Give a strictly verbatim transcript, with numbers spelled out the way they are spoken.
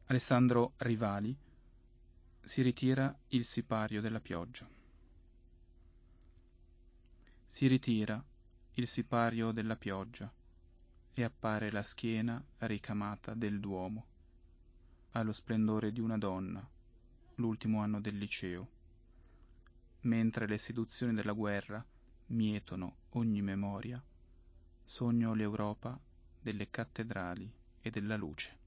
Alessandro Rivali, si ritira il sipario della pioggia. Si ritira il sipario della pioggia e appare la schiena ricamata del Duomo, allo splendore di una donna, l'ultimo anno del liceo, mentre le seduzioni della guerra mietono ogni memoria, sogno l'Europa delle cattedrali e della luce.